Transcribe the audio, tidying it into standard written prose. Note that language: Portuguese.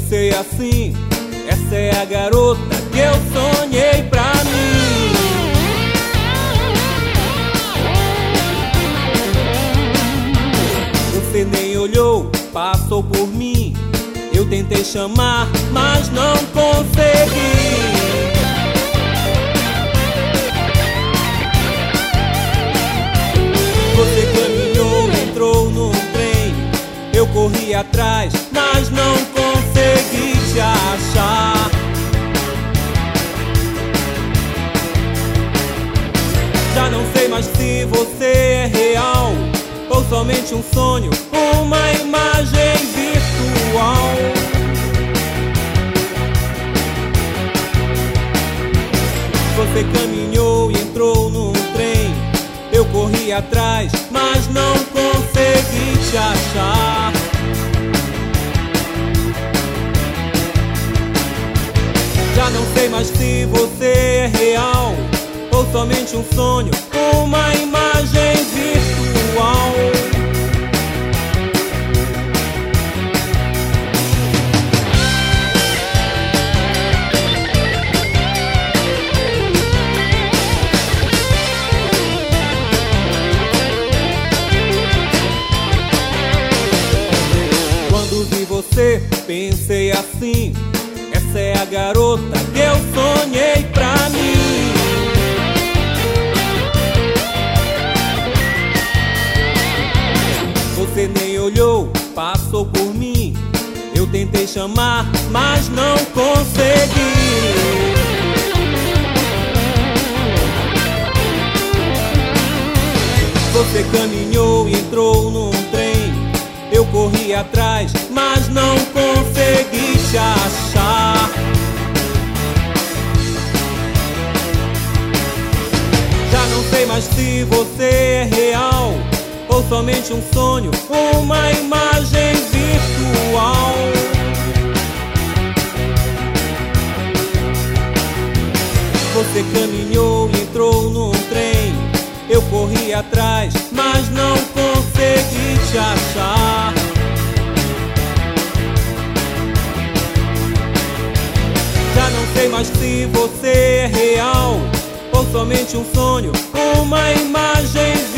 pensei assim, essa é a garota que eu sonhei pra mim. Você nem olhou, passou por mim. Eu tentei chamar, mas não consegui. Você caminhou, entrou num trem. Eu corri atrás, mas não consegui te achar. Já não sei mais se você é real ou somente um sonho, uma imagem virtual. Você caminhou e entrou num trem. Eu corri atrás, mas não consegui te achar. Já não sei mais se você é real ou somente um sonho, uma imagem virtual. Quando vi você, pensei assim, essa é a garota que eu sonhei pra mim. Você nem olhou, passou por mim. Eu tentei chamar, mas não consegui. Você caminhou e entrou num trem. Eu corri atrás, mas não consegui te achar. Já não sei mais se você é real ou somente um sonho, uma imagem virtual. Você caminhou e entrou num trem. Eu corri atrás, mas não consegui te achar. Já não sei mais se você é real ou somente um sonho, uma imagem virtual.